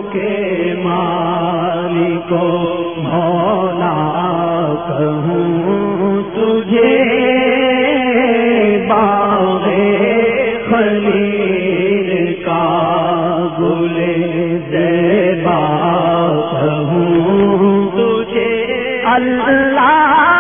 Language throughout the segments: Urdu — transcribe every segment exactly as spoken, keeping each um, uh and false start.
کے مالکو مولا کہوں تجھے باغ خلیل کا گل زیبا کہوں تجھے اللہ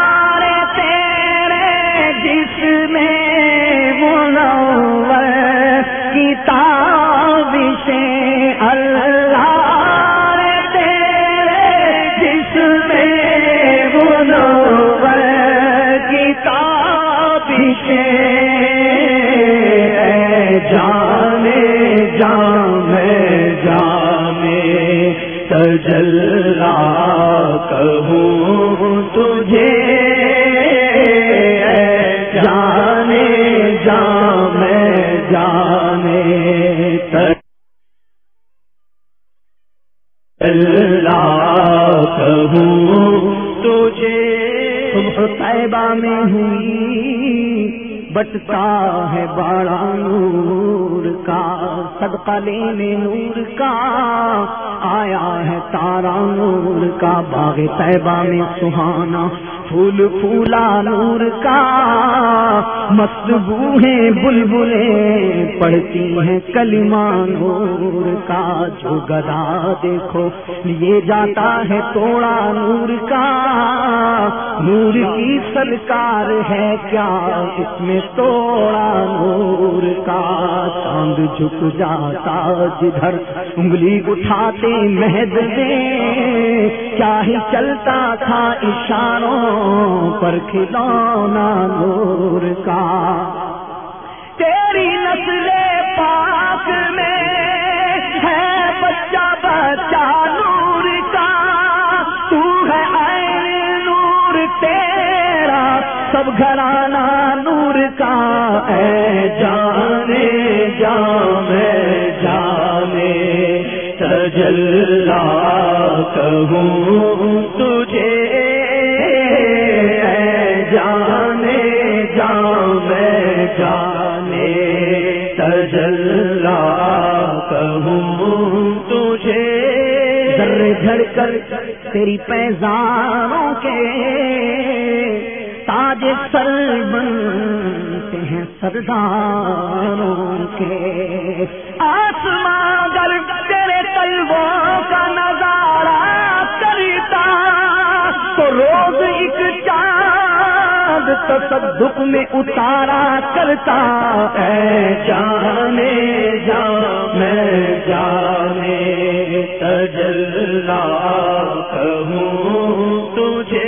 جانے جانے جانے تجلا کہوں تجھے جانے جانے جانے تجلا کہوں تجھے صبح طیبہ میں ہوئی بٹتا ہے بڑا نور کا صدقہ لینے نور کا آیا ہے تارا نور کا باغ طیبہ میں سہانا پھول پھولا نور کا مصبوح ہیں بلبلیں پڑھتی ہیں کلمہ نور کا جو گدا دیکھو لیے جاتا ہے توڑا نور کا نور کی سرکار ہے کیا اس میں توڑا نور کا چاند جھک جاتا جدھر انگلی اٹھاتے مہد میں کیا ہی چلتا تھا اشاروں پر کھلونا نور کا تیری نسل پاک میں ہے بچہ بچہ نور کا تو ہے عین نور تیرا سب گھرانہ نور کا اے جانے جانے جانے تجلا کہوں تجھے جانے جانے جانے تجلا کہوں تجھے ذرے جھڑ کر تیری پیزاروں کے تاج سر بنتے ہیں سرداروں کے آسمان گر تیرے طلبوں کا نظارہ کرتا تو روز ایک چاند تصدق میں اتارا کرتا اے جانے جانے جانے تجلا کہوں تجھے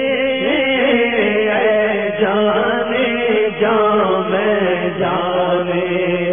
جانے جانے جانے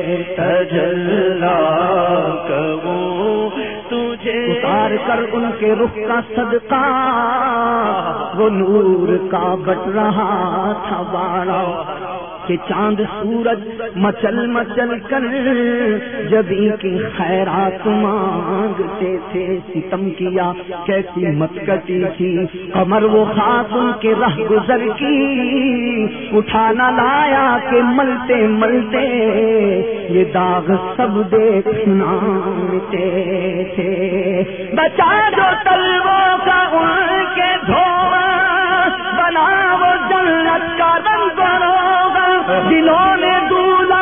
تجلا کہوں تجھے اتار کر ان کے رخ کا صدقہ وہ نور کا بٹ رہا تھا باڑا کہ چاند سورج مچل مچل کر جبی کی خیرات مانگتے تھے ستم کیا کیسی متکتی تھی قمر وہ خاتون کے رہ گزر کی اٹھانا لایا کہ ملتے ملتے یہ داغ سب دیکھنا مٹے تھے بچا دو طلبوں کا ان کے دھواں بنا وہ جنت کا رنگ بروغ دلوں نے دولا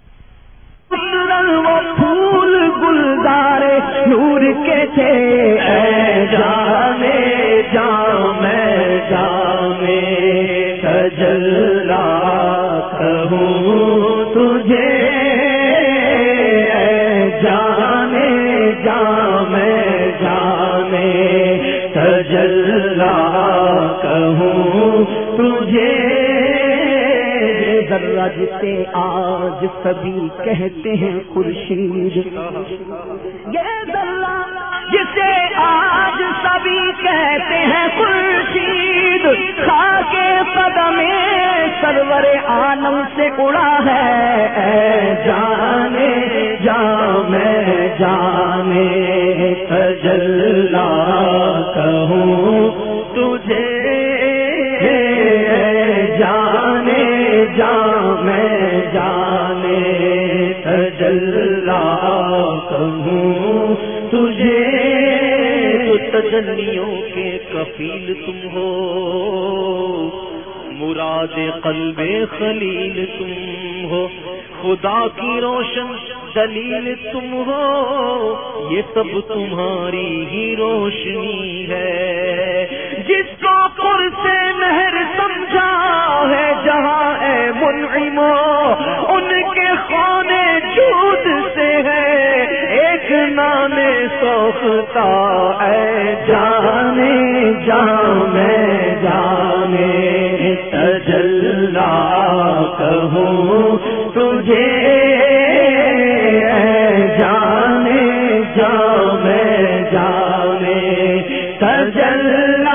وہ پھول گلزارے نور کے تھے اے جانے جانے جانے تجلا کہوں تجھے اے جانے جانے جانے تجلا کہوں تجھے ذرہ جسے آج سبھی کہتے ہیں خورشید یہ ذرہ جسے آج سبھی کہتے ہیں خورشید خاک قدم سرور عالم سے اڑا ہے اے جانے جانے جانے تجلا کہوں تجھے جانے جانے جانے تجلا کہوں تجھے تجلیوں کے کفیل تم ہو، مراد قلب خلیل تم ہو، خدا کی روشن دلیل تم ہو، یہ سب تمہاری ہی روشنی ہے۔ جس کو پر سے مہر سمجھا ہے جہاں اے منعمو، ان کے خانے جود سے ہے ایک نانے سوکھتا، اے جانے جان میں جانے تجلا کہوں تجھے، اے جانے جان میں جانے تجلا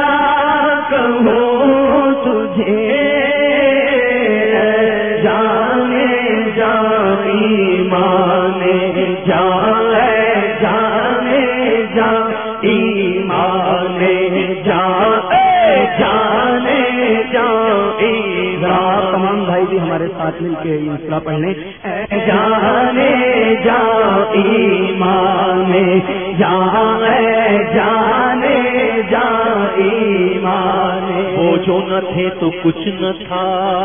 کہوں تجھے، اے جانے جان ایمان جان، اے جانے جان ایمان جان، اے جانے جان ایمان۔ تمام بھائی بھی ہمارے ساتھ مل کے یہ مسئلہ پڑھ لیں۔ اے جانے جان ایمان جان، اے جانے جان ایمان، وہ جو نہ تھے تو کچھ نہ تھا،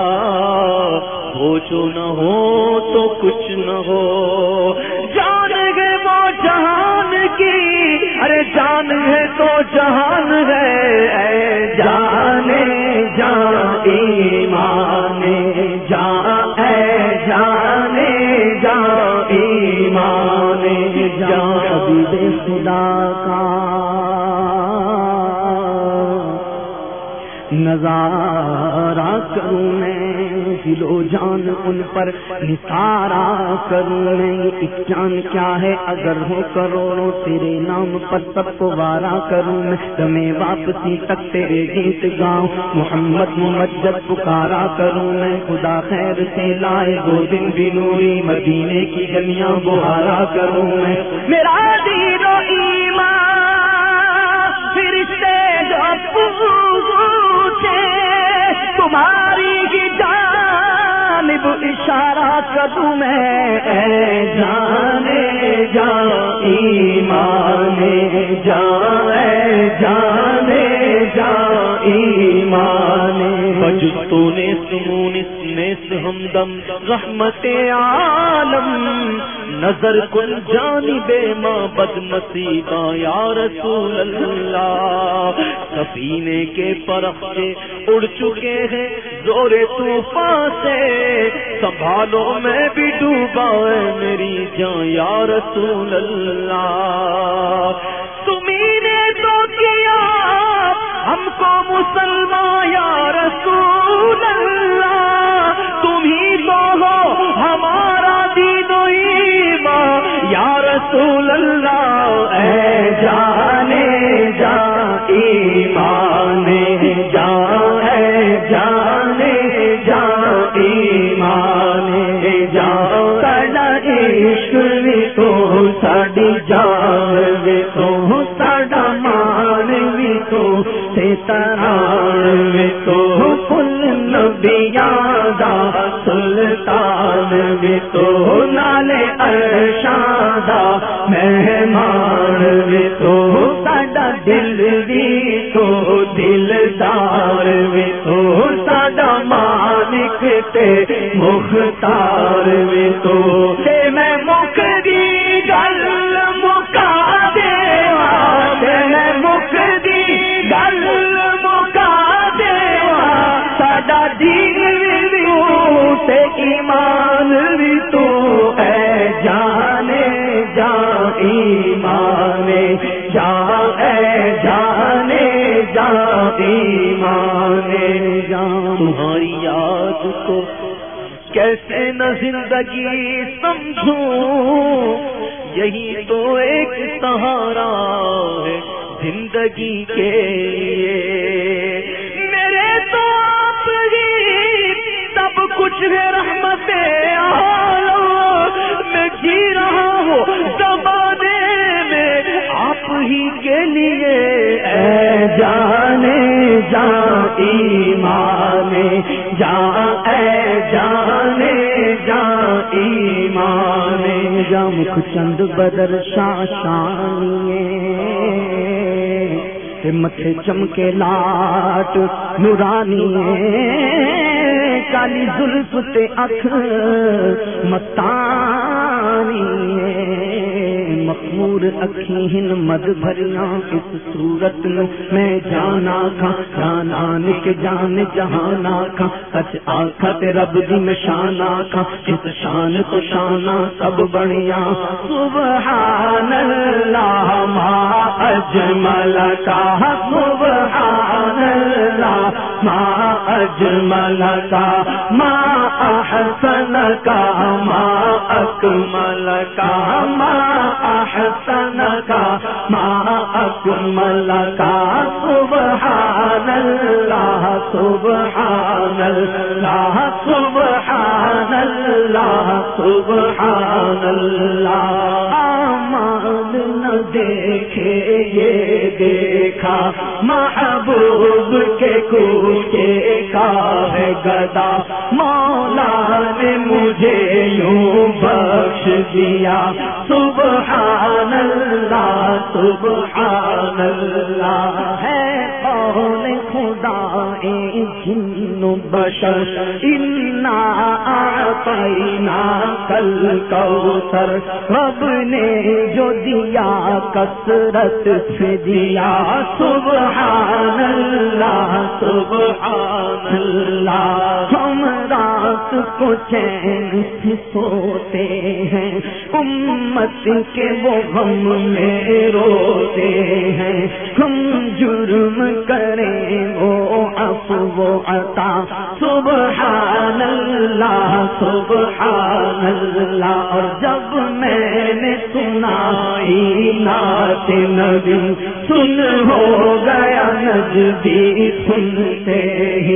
وہ جو نہ ہو تو کچھ نہ ہو، جان گئے وہ جہان کی، ارے جان ہے تو جہان ہے، اے جانے جان ایمان جان، اے جانے جان ایمان جان، حبیب خدا کا نظارہ کروں میں، دل و جان ان پر نثارا کروں میں، ایک جان کیا ہے اگر ہو کروڑوں، تیرے نام پر سب کو وارا کروں میں، تمہیں واپسی تک تیرے گیت گاؤں، محمد ممجد پکارا کروں میں، خدا خیر سے لائے دو دن بھی نوری، مدینے کی گلیاں بہارا کروں میں، میرا دین و ایمان فرشتے جو پوچھے تمہاری ہی جانب اشارہ کروں میں، اے جانے جان ایمان جان، اے جانے جان ایمان، بجتو نے سمونس نیس ہمدم رحمت عالم، نظر کن جانب ماں بد نصیبہ یا رسول اللہ، سفینے کے پرخچے اڑ چکے ہیں زور طوفان سے، سنبھالو میں بھی ڈوبا ہے میری جان یا رسول اللہ، تمہیں نے تو کیا ہم کو مسلمان یا رسول اللہ، تمہیں تو ہو ہمارا دین و ایمان یا رسول اللہ، اے جانے جان ایمان جان، اے جانے جان ایمان جان، ساڈا عشق بھی تو ساڈی جان بھی تو ساڈا مان بھی تو تے تران بھی تو، کل نبیاں دا سلطان بھی تو، نالے عرشاں دا مہمان بھی تو، ساڈا دل بھی تو دلدار بھی تو، ساڈا مالک تے مختار بھی تو، تے میں مک دی گل مکا دے، میں مک دی گل مکا دے، ساڈا دین بھی تو تے ایمان بھی تو، اے جانے جان ایمان جان، اے جانے جان ایمان جان، تمہاری یاد کو کیسے نہ زندگی سمجھوں، یہی تو ایک سہارا ہے زندگی کے لیے، میرے تو آپ ہی سب کچھ ہے رحمت عالم، میں جی رہا ہوں زمانے میں آپ ہی کے لیے، اے جانے جان ایمان جان، اے جانے جان ایمان جان، مکھ چند بدر شاہ شانیے کہ متھے چمکے لاٹ نورانی کالی زلف تے اکھ مستانی مخمور اکھی ہن مد بھریاں اس صورت نو میں جانا کھا جانا نک جان جہانا کھا سچ آکھا تے رب دی نشانا کھا اس شان تو شانا سب بڑیاں سبحان اللہ ما اجمل کا سبحان اللہ ما اجمل کا ما احسن کا ما اکمل کا ما احسن کا ما اکمل کا سبحان اللہ سبحان اللہ سبحان اللہ سبحان اللہ آمال نہ دیکھے یہ دیکھا محبوب کے کوچے کا ہے گدا مولا نے مجھے یوں بخش دیا سبحان اللہ سبحان اللہ ہے قول خدا اے جن و بشر انا اعطینا کل کوثر رب نے جو دیا کثرت سے دیا سبحان اللہ سبحان اللہ ہم رات کو چین سے سوتے ہیں امت کے وہ غم میں روتے ہیں ہم جرم کریں وہ عفو عطا سبحان اللہ سبحان اللہ اور جب میں نے سنائی نعت نبی سن ہو گیا نجدی سنتے ہی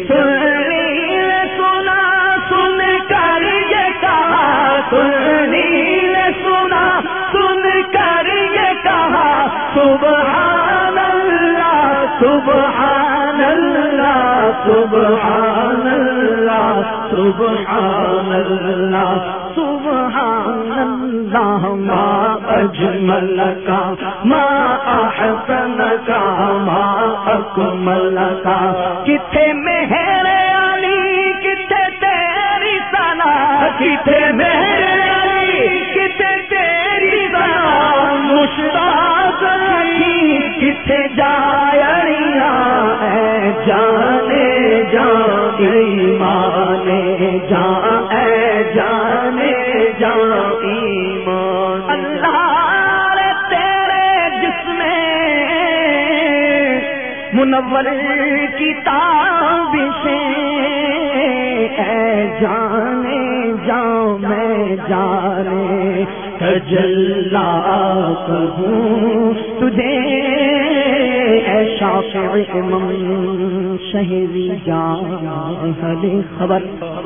سنی سنا سن کر یہ کہا سنی سنا سن کر یہ کہا سبحان اللہ سبحان اللہ سبحان اللہ سبحان اللہ سبحان اللہ ما اجمل کا ما احسن کا ما اکمل کا کتھے مہر علی کتھے تیری ثنا کتھے مہر علی کتھے تیری ثنا مشتاق رہی کتھے جایڑیاں اے جانے جان ایمانے جان اے جانے جان ایمان اللہ تیرے جسم منور کی تابشیں اے جانے جاؤ میں جانے تجلا کہوں تجھے اے شافع من شہری جاہل خبر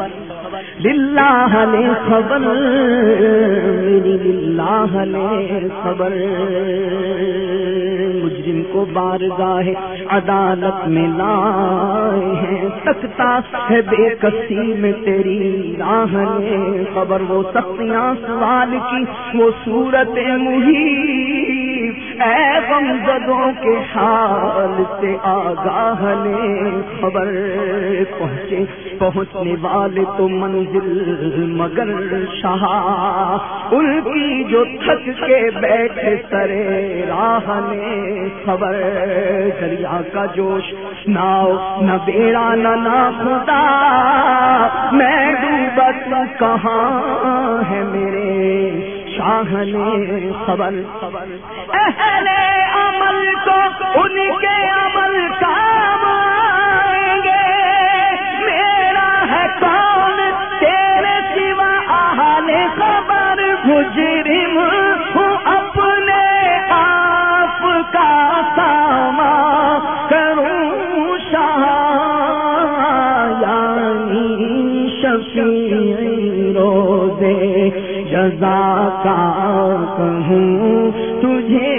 للہ لے خبر میری للہ لے خبر مجرم کو بارگاہ عدالت میں لائے ہیں تکتا ہے بے کسی میں تیری راہ لے خبر وہ سختیاں سوال کی وہ صورت محیط اے غمزدوں کے حال سے آگاہ لے خبر پہنچے پہنچنے والے تو منزل مگر شاہ ان کی جو تھک کے بیٹھے سرے راہ لے خبر دریا کا جوش ناؤ نہ بیڑا نہ نہ خدا میں ڈوبا تو کہاں ہے میرے شاہ نے خبر اہل عمل کو ان کے عمل کام آئیں گے میرا ہے کون تیرے سوا اہل خبر مجرم ہوں اپنے آپ کا ساما کروں شاہ یعنی شفیع روزے جزا کا کہوں تجھے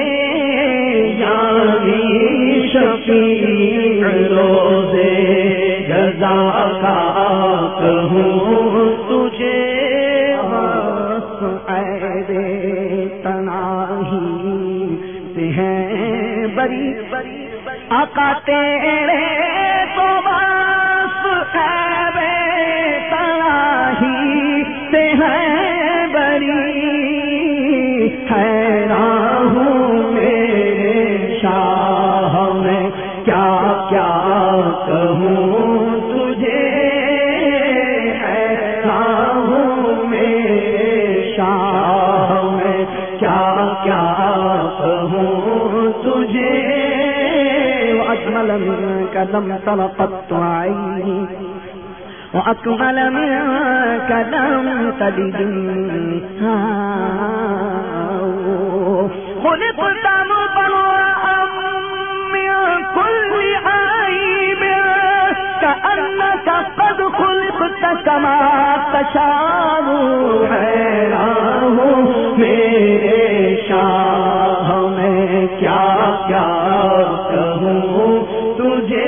یعنی شفیع روزے جزا کا کہوں تجھے اے تناہی سے ہے بری آقا تیرے تو بس ہے تراہی سے ہے بری حیران ہوں میرے شاہ میں کیا کیا کہوں تجھے حیران ہوں میرے شاہ میں کیا کیا کہوں تجھے وأجمل منك لم تر قط عيني وأكمل منك لم تلد خلقت مبرأ من كل عيب كأنك قد خلقت كما تشاء حیران ہوں میرے شاہ میں کیا کیا کہوں تجھے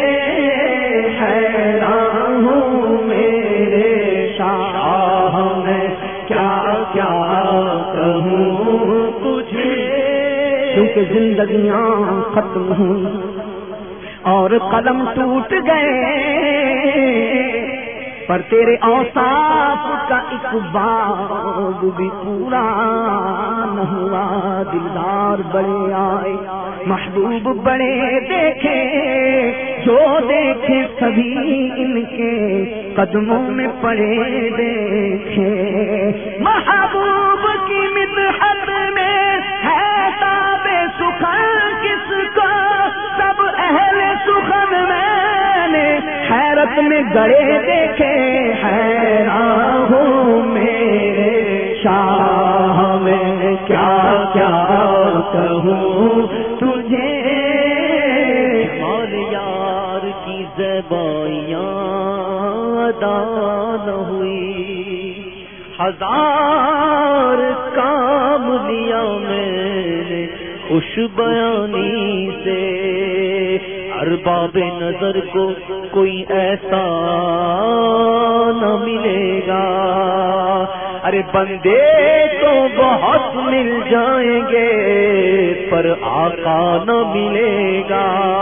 حیران ہوں میرے شاہ میں کیا کیا کہوں تجھے کیونکہ زندگیاں ختم ہوں اور قلم ٹوٹ گئے پر تیرے اوصاف کا ایک باب بھی پورا نہ ہوا دلدار بڑے آئے محبوب بڑے دیکھے جو دیکھے سبھی ان کے قدموں میں پڑے دیکھے محبوب کی مدحت میں ہے تاب سخن کس کو سب اہل سخن میں نے حیرت میں گڑے دیکھے حیران ہوں میرے شاہ میں کیا کیا کہوں تجھے اور یار کی زیبائیاں ادا نہ ہوئی ہزار کام لیا میں نے خوش بیانی سے ارباب نظر کو کوئی ایسا نہ ملے گا ارے بندے تو بہت مل جائیں گے پر آقا نہ ملے گا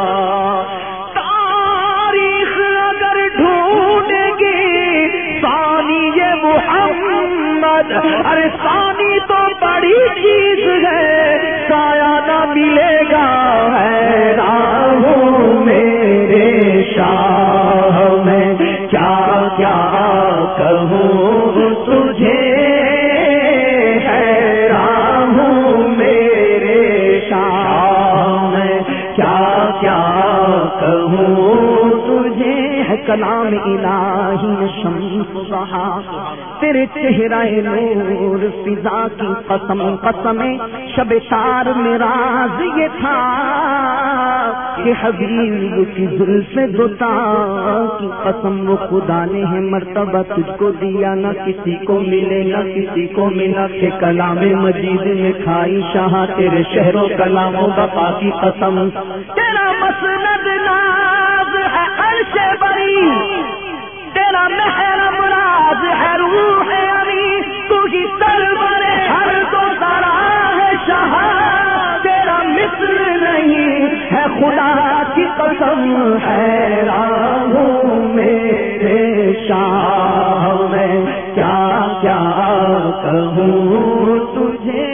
تاریخ اگر ڈھونڈے گی ثانی یہ محمد ارے ثانی تو بڑی چیز ہے سایہ نہ ملے گا حیران ہوں میرے شاہ میں کیا کیا کہوں تجھے حیران ہوں میرے شاہ میں کیا کیا کہوں تجھے ہے کلام الہی شمس رہا تیرے چہرہ نور فضا کی قسم قسم شب تار میں راز یہ تھا کہ حبیب کی زلف دوتا کی قسم وہ خدا نے ہے مرتبہ تجھ کو دیا نہ کسی کو ملے نہ کسی کو ملا کہ کلام مجید میں کھائی شاہ تیرے شہر و کلام و بقا کی قسم تیرا مسند ناز ہے عرش بری تیرا محرم راز ہے روح امی تو ہی سرور ہر کو ذرا ہے شاہ تیرا مثل نہیں ہے خدا کی قسم حیران ہوں میرے شاہ میں کیا کیا کہوں تجھے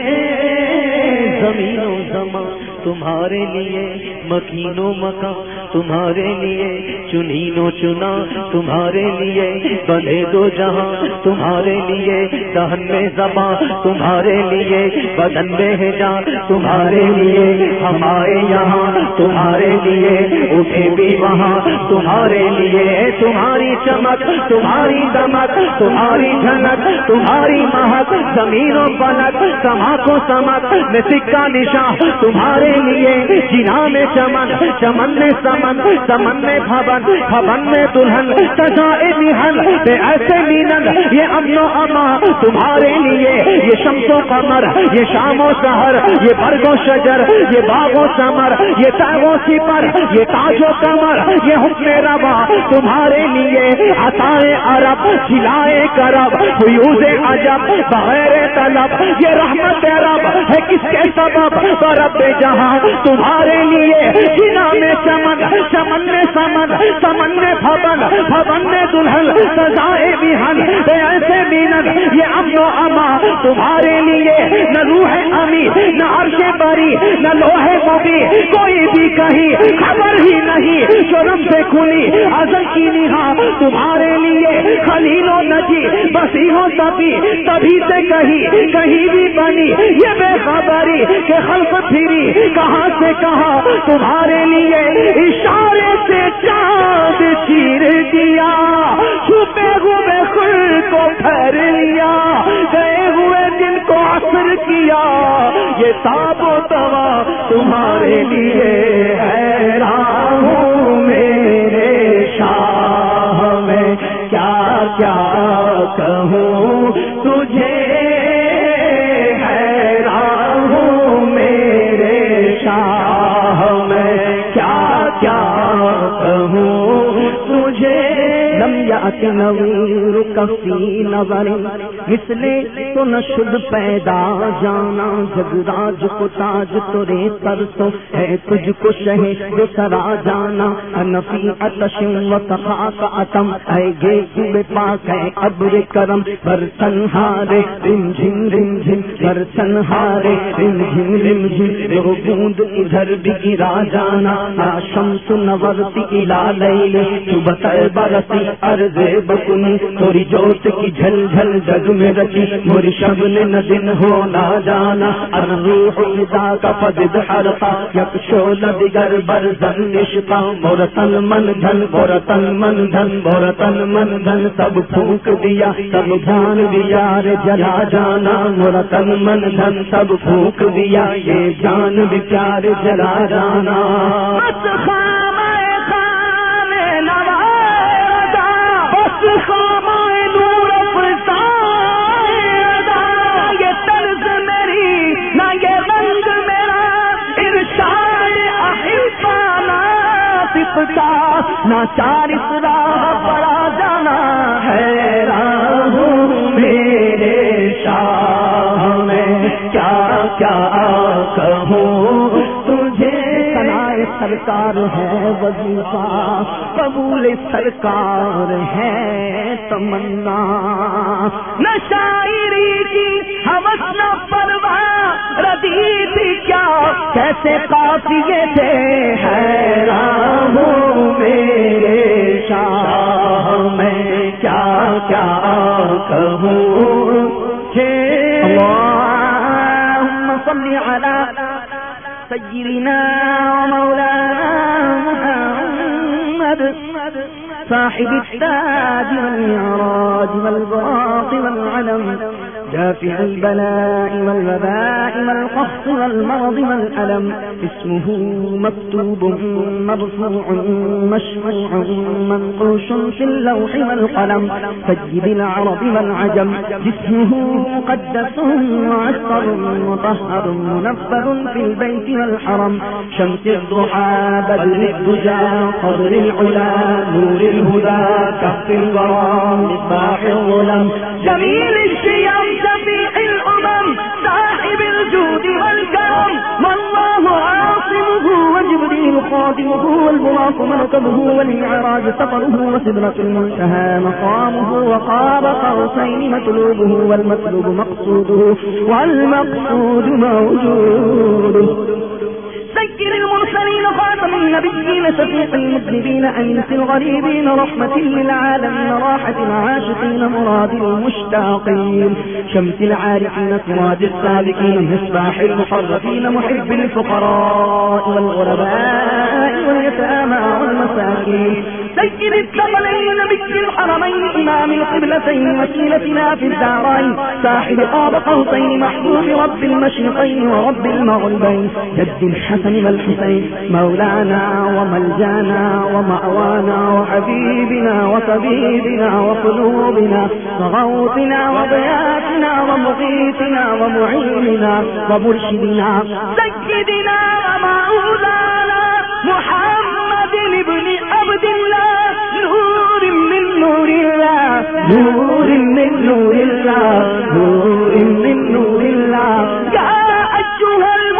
زمین و زمان تمہارے لیے مکین و مکان تمہارے لیے چنین و چنا تمہارے لیے بنے دو جہاں تمہارے لیے دہن میں زباں تمہارے لیے بدن میں ہے جان تمہارے لیے ہم آئے یہاں تمہارے لیے اٹھے بھی وہاں تمہارے لیے تمہاری چمک تمہاری دمک تمہاری جھلک تمہاری مہک زمین و فلک سما کو سمک میں سکہ نشان تمہارے لیے جنا میں چمن چمن میں سمن سمن میں بھون بھون میں دلہن سجائے نہن بے ایسے مینن یہ امن و اما تمہارے لیے یہ شمس و قمر یہ شام و سحر یہ برگ و شجر یہ باغ و ثمر یہ تاغ و سپر یہ تاج و کمر یہ حکم روا تمہارے لیے عطائے عرب کھلائے کرب فیوز عجب بغیر طلب یہ رحمت رب ہے کس کے سبب رب جہاں تمہارے لیے جنا میں چمن چمن میں سمن سمن میں بھون بھون میں دلہن سزائے بہن ایسے بینن یہ امن و اما تمہارے لیے نہ روح امی نہ عرش بری نہ لوہے مبی کوئی بھی کہیں خبر ہی نہیں شرم سے کھلی ازل کی نہا تمہارے لیے خلیل و نجی بسی ہو تبھی تبھی سے کہیں کہیں بھی بنی یہ بے خبری کہ خلق پھری کہاں سے کہاں تمہارے لیے اشارے سے چاند چیر دیا چھپے ہوئے خود کو پھیر لیا گئے ہوئے دن کو عصر کیا یہ تاب و توا تمہارے لیے حیران ہوں میرے شاہ میں کیا کیا کہوں تجھے حیران ہوں میرے شاہ میں کیا کیا کہوں تجھے لم یأت نویر کفی نظر مثلے تو نہ شد پیدا جانا جگراج کو تاج ترے سر تو ہے تجھ کو شہ جو سرا جانا انفی اتش و تخاک اتم اے گے بے پاک ہے ابر کرم برسن ہارے رم جھم رم جھم برسن ہارے رم جھم رم جھم رو بوند ادھر بھی گرا جانا شمس نورتی الا لیل صبح برسی عرض بکنی تھوڑی جوت کی جھل جھل جگ میں رچی موری شب نے نہ دن ہو نہ جانا الروح اذا کا فضد حرقا یک شول دیگر برزن نشقا مورتن من دھن مورتن من دھن مورتن من دھن سب پھونک دیا سب جان دیا رے جلا جانا مورتن من دھن سب پھونک دیا یہ جان بھی پیار جلا جانا نہ چارس راہ پڑا جانا حیران ہوں میرے شاہ میں کیا کیا کہوں تجھے سنائے سرکار ہے وظیفہ قبول سرکار ہے تمنا نہ شاعری کی ہوس نہ پرواہ ردی تھی کیا کیسے قافیے تھے حیران ہوں میرے شاہ میں کیا کیا کہوں اللہم صلی علی سیدنا ومولانا محمد صاحب التاج والمعراج والبراق والعلم دافع البلاء والوباء والقحط والمرض والألم اسمه مكتوب مرفوع مشفوع منقوش في اللوح والقلم سيد العرب والعجم جسمه مقدس معطر مطهر منفر في البيت والحرم شمس الضحى بدر الدجى قدر العلا نور الهدى كف الغرام مصباح الظلم جميل الشيم شفيع الأمم صاحب الجود والكرم والله عاصمه وجبريل خادمه والبراق مركبه والمعراج سفره وسدرة المنتهى مقامه وقاب قوسين مطلوبه والمطلوب مقصوده والمقصود موجوده سيد المرسلين خاتم النبيين شفيق المذنبين أنس الغريبين رحمة للعالمين راحة العاشقين مراد المشتاقين شمس العارفين سراج السالكين مصباح المحرفين محب الفقراء والغرباء واليتامى والمساكين سيد الثقلين نبي الحرمين إمام القبلتين وسيلتنا في الدارين صاحب قاب قوسين محبوب رب المشرقين ورب المغربين جد الحسن والحسين مولانا وملجانا ومأوانا وحبيبنا وطبيبنا وقلوبنا وغوثنا وضيافنا ومغيثنا ومعيننا ومرشدنا سيدنا ومولانا محمد بن عبد الله نور من نور الله نور من نور الله نور من نور الله يا أيها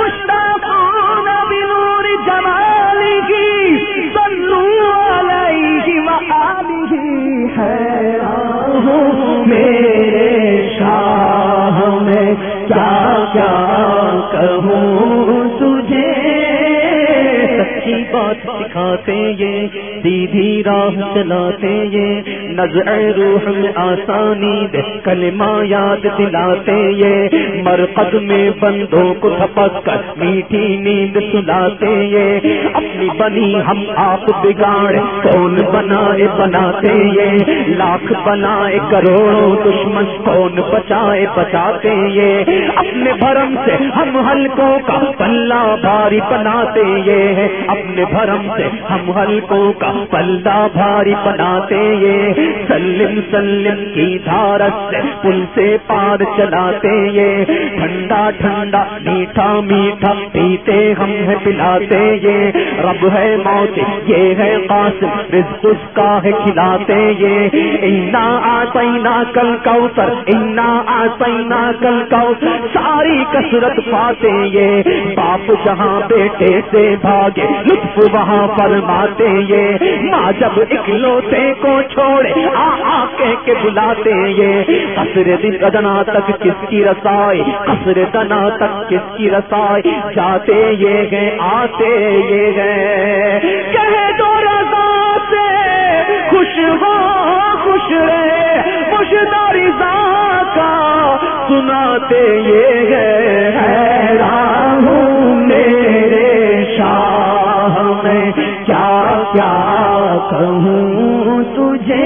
کیا کیا کہوں تجھے، سچی بات سکھاتے یہ، سیدھی راہ چلاتے یہ، نزع روح میں آسانی دے، کلمہ یاد دلاتے یہ، مرقد میں بندوں کو تھپک کر میٹھی نیند سلاتے یہ، اپنی بنی ہم آپ بگاڑے کون بنائے بناتے یہ، لاکھ بنائے کروڑوں دشمن کون بچائے بچاتے یہ، اپنے بھرم سے ہم حلقوں کا پلہ بھاری بناتے یہ، اپنے بھرم سے ہم حلقوں کا پلہ بھاری بناتے یہ، سلم سلم کی دھارت سے پل سے پار چلاتے یہ، ٹھنڈا ٹھنڈا میٹھا میٹھا پیتے ہم ہے پلاتے یہ، رب ہے موت یہ ہے قاسم رزق اس کا ہے کھلاتے یہ، انا آتینا کل کوثر انا آتینا کل کوثر، ساری کثرت پاتے یہ، باپ جہاں بیٹے سے بھاگے لطف وہاں فرماتے یہ، ماں جب اکلوتے کو چھوڑے آ آ کہہ کے بلاتے یہ، قصر دنا تک کس کی رسائی، قصر دنا تک کس کی رسائی، جاتے یہ گئے آتے یہ گئے، کہے دو رضا سے خوش ہو خوش رہے، مجدہ رضا کا سناتے یہ گئے، حیران ہوں میرے شاہ میں کیا کیا کہوں تجھے،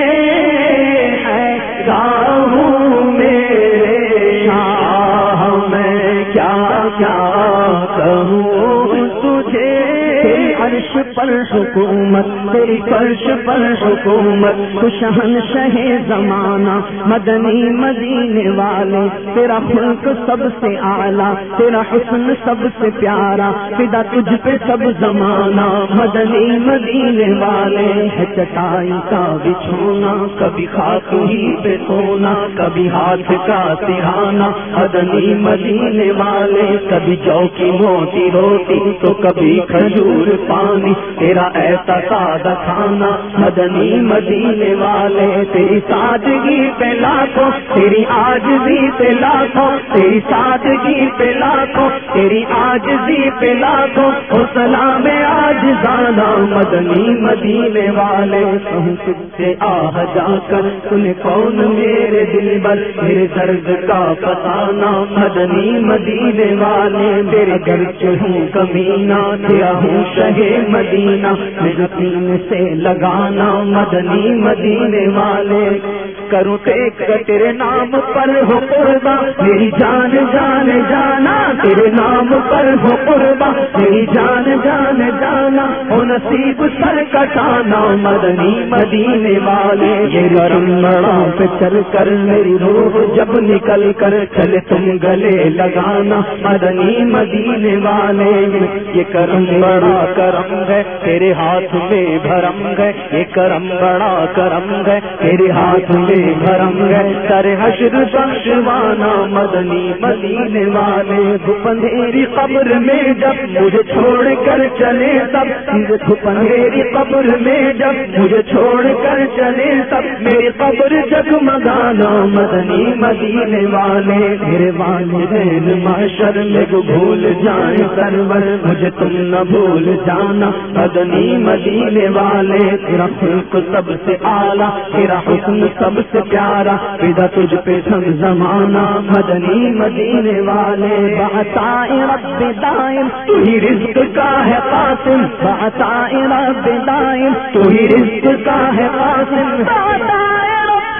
حیران ہوں میرے شاہ میں کیا کیا کہوں تجھے، تیری عرش پر حکومت تیری فرش پر حکومت، تو شہنشاہ زمانہ مدنی مدینے والے، تیرا خلق سب سے اعلیٰ تیرا حسن سب سے پیارا، فدا تجھ پہ سب زمانہ مدنی مدینے والے، ہے چٹائی کا بچھونا کبھی خاک ہی پہ سونا، کبھی ہاتھ کا سہانا، مدنی مدینے والے، کبھی جو کی موٹی روٹی تو کبھی کھجور پانی، تیرا ایسا سادہ کھانا مدنی مدینے والے، تیری سادگی پہ لاکھوں تیری عاجزی پہ لاکھوں، تیری سادگی پہ لاکھوں تیری عاجزی پہ لاکھوں، او سلام عاجزانہ مدنی مدینے والے، کہوں تجھ سے آہ جا کر تُنے کون میرے دل بر، میرے درد کا فتانہ مدنی مدینے والے، تیرے گھر ہوں کمینہ تیرا ہوں شہ مدینہ، میرے سینے سے لگانا مدنی مدینے والے، کروں ٹیک تیرے نام پر ہو قربا، میری جان جان جانا تیرے نام پر ہو قربا، میری جان جان جانا ہو نصیب سر کٹانا مدنی مدینے والے، یہ کرم بڑا پہ چل کر میری روح جب نکل کر چلے تم گلے لگانا مدنی مدینے والے، یہ کرم بڑا کرم ہے تیرے ہاتھ میں بھرم ہے، یہ کرم بڑا کرم ہے تیرے ہاتھ میں بھرم ہے، سر حشر بخشوانا مدنی مدینے والے، دھوپ اندھیری قبر میں جب مجھے چھوڑ کر چلے تب، دھوپ اندھیری قبر میں جب مجھے چھوڑ کر چلے تب، میری قبر جگمگانا مدنی مدینے والے، میرے والدین محشر میں بھول جائیں سرور، مجھے تم نہ بھول جانا مدنی مدینے والے، تیرا خلق سب سے اعلیٰ تیرا حسن سب سے پیارا، فدا تجھ پہ سب زمانہ مدنی مدینے والے، بعطائے رب دائم تو ہی رزق کا ہے قاسم، بعطائے رب دائم تو ہی رزق کا ہے قاسم، بعطائے رب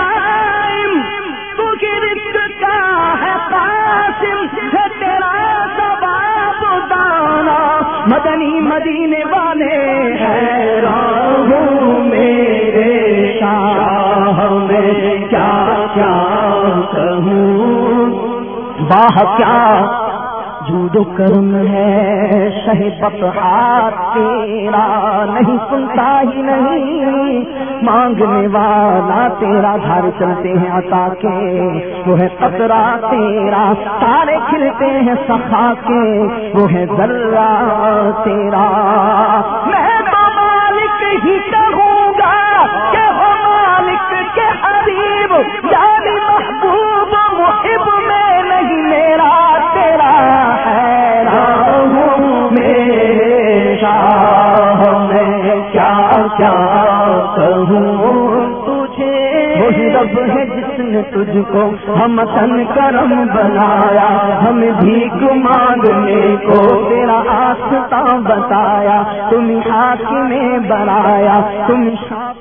دائم تو ہی رزق کا ہے قاسم، ہے تیرا ثواب دانا مدنی مدینے والے، حیران ہوں میرے شاہ میں کیا کیا کہوں، واہ کیا جود و کرم ہے شہ بطحات تیرا، نہیں سنتا ہی نہیں مانگنے والا تیرا، گھر چلتے ہیں عطا کے وہ ہے قطرہ تیرا، تارے کھلتے ہیں سخا کے وہ ہے ذرہ تیرا، میں تو مالک ہی کہوں گا کہ ہو مالک کے حبیب، یعنی محبوب محب میں نہیں کیا کہوں تجھے، وہی رب ہے جس نے تجھ کو ہم تن کرم بنایا، ہم بھیک مانگنے کو تیرا آستہ بتایا، تم حاکم بنایا، تم